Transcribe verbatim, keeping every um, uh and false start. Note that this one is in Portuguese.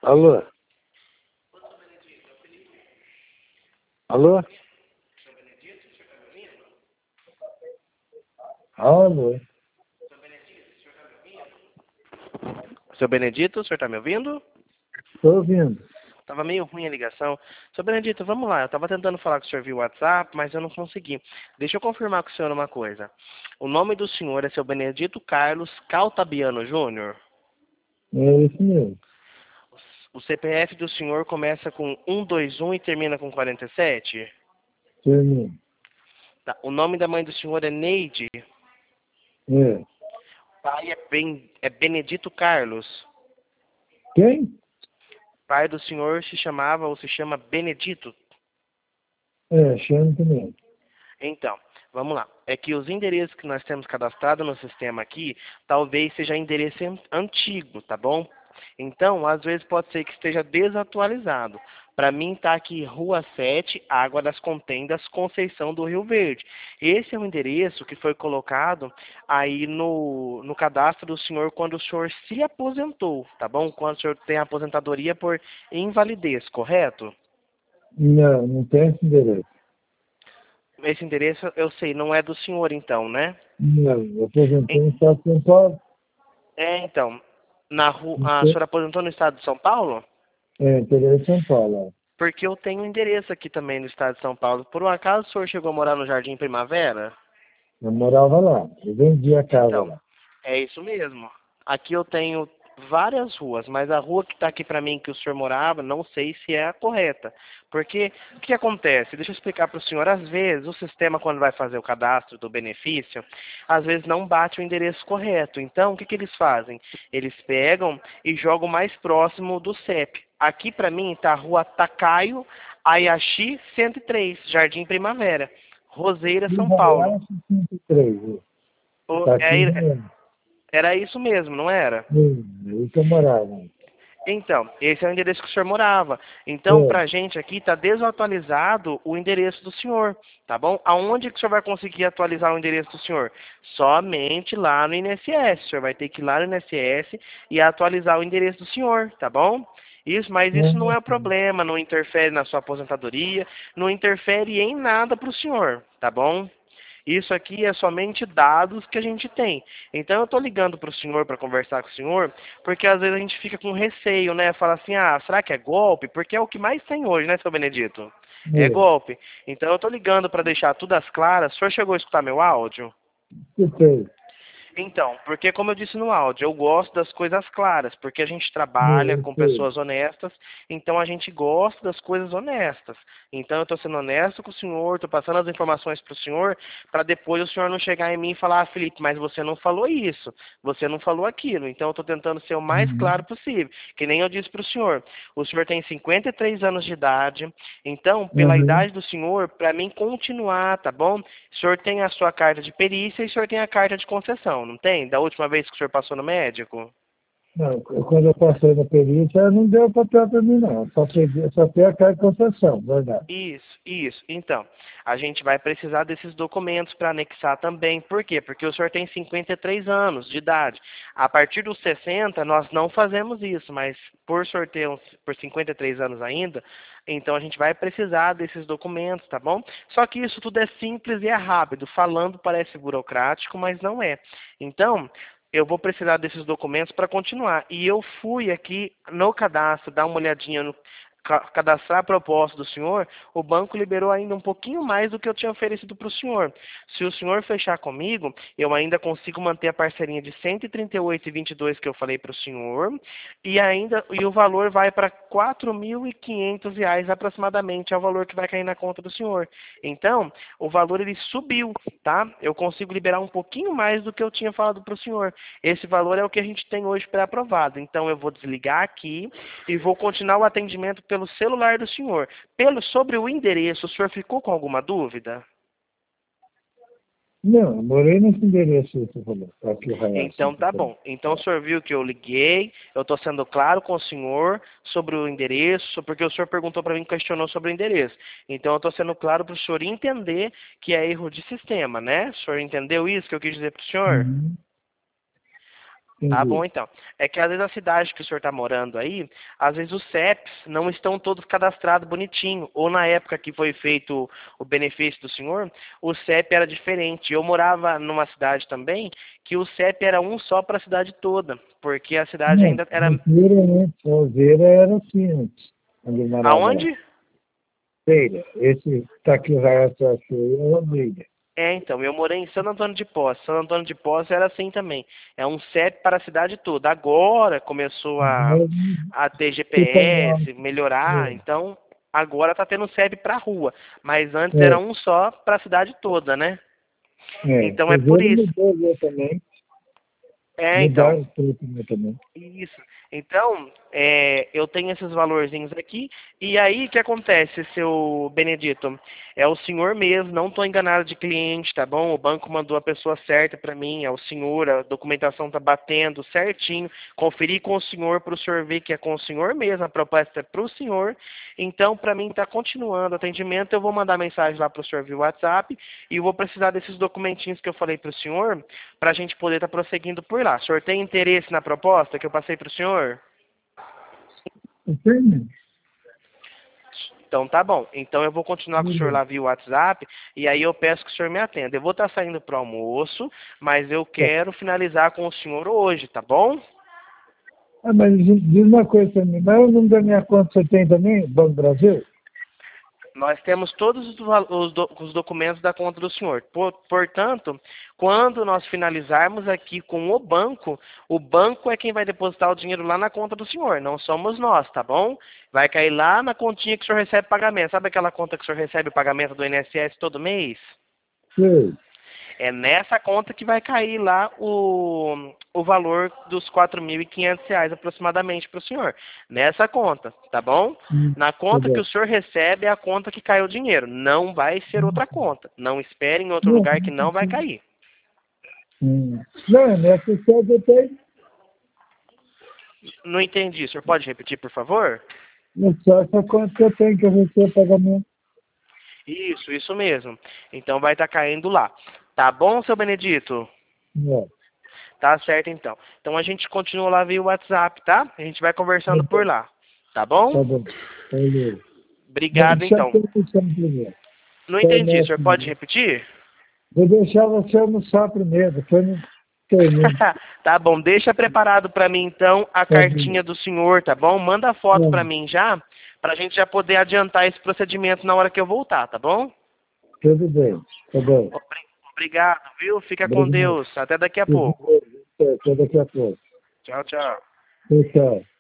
Alô? Alô? Alô? Seu Benedito, o senhor está me ouvindo? Estou ouvindo. Tava meio ruim a ligação. Seu Benedito, vamos lá. Eu tava tentando falar com o senhor via WhatsApp, mas eu não consegui. Deixa eu confirmar com o senhor uma coisa. O nome do senhor é seu Benedito Carlos Caltabiano Júnior? É isso mesmo. O C P F do senhor começa com um dois um e termina com quarenta e sete? Termino. Tá. O nome da mãe do senhor é Neide? É. O pai é, ben, é Benedito Carlos? Quem? O pai do senhor se chamava ou se chama Benedito? É, chama também. Então, vamos lá. É que os endereços que nós temos cadastrado no sistema aqui, talvez seja endereço an- antigo, tá bom? Então, às vezes pode ser que esteja desatualizado. Para mim está aqui Rua sete, Água das Contendas, Conceição do Rio Verde. Esse é o endereço que foi colocado aí no, no cadastro do senhor quando o senhor se aposentou, tá bom? Quando o senhor tem aposentadoria por invalidez, correto? Não, não tem esse endereço. Esse endereço eu sei, não é do senhor então, né? Não, eu aposentei no estado de São Paulo. É, então, na rua, Não a tem- senhora aposentou no estado de São Paulo? É, interior de São Paulo. Porque eu tenho um endereço aqui também no estado de São Paulo. Por um acaso o senhor chegou a morar no Jardim Primavera? É. Eu morava lá. Eu vendi a casa Então, lá. é isso mesmo. Aqui eu tenho várias ruas, mas a rua que está aqui para mim que o senhor morava, não sei se é a correta. Porque o que acontece? Deixa eu explicar para o senhor. Às vezes o sistema, quando vai fazer o cadastro do benefício, às vezes não bate o endereço correto. Então, o que, que eles fazem? Eles pegam e jogam mais próximo do C E P. Aqui para mim está a rua Tacaio Ayashi cento e três, Jardim Primavera, Roseira, São Paulo. Hayashi cinquenta e três. O- Está aqui é- mesmo. Era isso mesmo, não era? Sim, aí que eu morava. Então, esse é o endereço que o senhor morava. Então, É. para a gente aqui está desatualizado o endereço do senhor, tá bom? Aonde que o senhor vai conseguir atualizar o endereço do senhor? Somente lá no I N S S. O senhor vai ter que ir lá no I N S S e atualizar o endereço do senhor, tá bom? Isso, mas isso não é problema, não interfere na sua aposentadoria, não interfere em nada para o senhor, tá bom? Isso aqui é somente dados que a gente tem. Então eu estou ligando para o senhor para conversar com o senhor, porque às vezes a gente fica com receio, né? Fala assim, ah, será que é golpe? Porque é o que mais tem hoje, né, seu Benedito? É É. golpe. Então eu estou ligando para deixar tudo às claras. O senhor chegou a escutar meu áudio? Escutei. Então, porque como eu disse no áudio, eu gosto das coisas claras, porque a gente trabalha Eu com sei. pessoas honestas, então a gente gosta das coisas honestas. Então eu estou sendo honesto com o senhor, estou passando as informações para o senhor, para depois o senhor não chegar em mim e falar, ah, Felipe, mas você não falou isso, você não falou aquilo. Então eu estou tentando ser o mais Uhum. claro possível, que nem eu disse para o senhor. O senhor tem cinquenta e três anos de idade, então, pela Uhum. idade do senhor, para mim continuar, tá bom? O senhor tem a sua carta de perícia e o senhor tem a carta de concessão, não tem? Da última vez que o senhor passou no médico? Não, eu- quando eu passei na perícia, não deu papel para mim, não. Só peguei, só tem a carta de concessão, verdade. Isso, isso. Então, a gente vai precisar desses documentos para anexar também. Por quê? Porque o senhor tem cinquenta e três anos de idade. A partir dos sessenta, nós não fazemos isso, mas por sorteio por cinquenta e três anos ainda, então a gente vai precisar desses documentos, tá bom? Só que isso tudo é simples e é rápido. Falando parece burocrático, mas não é. Então, eu vou precisar desses documentos para continuar. E eu fui aqui no cadastro, dar uma olhadinha no ca- cadastrar a proposta do senhor, o banco liberou ainda um pouquinho mais do que eu tinha oferecido para o senhor. Se o senhor fechar comigo, eu ainda consigo manter a parcelinha de cento e trinta e oito e vinte e dois que eu falei para o senhor, e ainda e o valor vai para quatro mil e quinhentos reais aproximadamente, é o valor que vai cair na conta do senhor. Então, o valor ele subiu, tá? Eu consigo liberar um pouquinho mais do que eu tinha falado para o senhor. Esse valor é o que a gente tem hoje pré-aprovado. Então, eu vou desligar aqui e vou continuar o atendimento pelo celular do senhor. Pelo, sobre o endereço, o senhor ficou com alguma dúvida? Não, eu morei nesse endereço que você falou. Tá aqui o Hayashi. Então tá bom. Então o senhor viu que eu liguei, eu estou sendo claro com o senhor sobre o endereço, porque o senhor perguntou para mim, questionou sobre o endereço. Então eu estou sendo claro para o senhor entender que é erro de sistema, né? O senhor entendeu isso que eu quis dizer para o senhor? Uhum. Tá bom, então. É que às vezes a cidade que o senhor está morando aí, às vezes os C E Ps não estão todos cadastrados bonitinho. Ou na época que foi feito o benefício do senhor, o C E P era diferente. Eu morava numa cidade também que o C E P era um só para a cidade toda, porque a cidade Não, ainda era... Alveira, né? Alveira era assim antes, onde eu morava lá. Aonde? Feira. Esse está aqui o Raiaçu é Alveira. É, então, eu morei em Santo Antônio de Posse. Santo Antônio de Posse era assim também. É um C E P para a cidade toda. Agora começou a, a ter Fica lá. G P S, melhorar. Então, agora está tendo C E P para rua. Mas antes É, era um só para a cidade toda, né? é. Então é por Alveira isso. mudou lá também. É, então. Mudaram tudo lá também. Isso. Então, é, eu tenho esses valorzinhos aqui. E aí, o que acontece, seu Benedito? É o senhor mesmo, não estou enganado de cliente, tá bom? O banco mandou a pessoa certa para mim, é o senhor, a documentação tá batendo certinho. Conferi com o senhor para o senhor ver que é com o senhor mesmo, a proposta é para o senhor. Então, para mim, está continuando o atendimento. Eu vou mandar mensagem lá para o senhor via WhatsApp e eu vou precisar desses documentinhos que eu falei para o senhor para a gente poder estar tá prosseguindo por lá. O senhor tem interesse na proposta que eu passei para o senhor? Entende? Então tá bom. Então eu vou continuar com o senhor lá via WhatsApp e aí eu peço que o senhor me atenda. Eu vou estar saindo para o almoço, mas eu quero finalizar com o senhor hoje, tá bom? Ah, mas diz uma coisa para mim, mas o nome da minha conta você tem também, Banco do Brasil? Nós temos todos os, val- os do- os documentos da conta do senhor. Por- portanto, quando nós finalizarmos aqui com o banco, o banco é quem vai depositar o dinheiro lá na conta do senhor, não somos nós, tá bom? Vai cair lá na continha que o senhor recebe pagamento. Sabe aquela conta que o senhor recebe o pagamento do I N S S todo mês? Sei. É nessa conta que vai cair lá o, o valor dos quatro mil e quinhentos reais aproximadamente para o senhor. Nessa conta, tá bom? Hum, Na tá conta que bom. o senhor recebe é a conta que caiu o dinheiro. Não vai ser outra conta. Não espere em outro Não, lugar que não vai cair. hum. Não, nessa conta eu tenho, Não entendi. O senhor pode repetir, por favor? é só essa conta que eu tenho que eu recebo pagamento. Isso, isso mesmo. Então vai estar caindo lá. Tá bom, seu Benedito? É, Tá certo, então. Então a gente continua lá via WhatsApp, tá? A gente vai tá conversando por bom, lá. Tá bom? tá bom. Valeu. Vou Obrigado, deixar então. você almoçar primeiro. Não Até entendi. O mais senhor pode primeiro. repetir? Vou deixar você almoçar primeiro, depois não termino. Tá bom. Deixa preparado para mim, então, a Tá bom. cartinha do senhor, tá bom? Manda a foto para Não, mim já, pra gente já poder adiantar esse procedimento na hora que eu voltar, tá bom? tudo bem. Tá bom. Obri- Obrigado, viu? Fica com Obrigado. Deus. Até daqui a Tudo pouco. bem. Até daqui a pouco. Tchau, tchau. Tchau, tchau.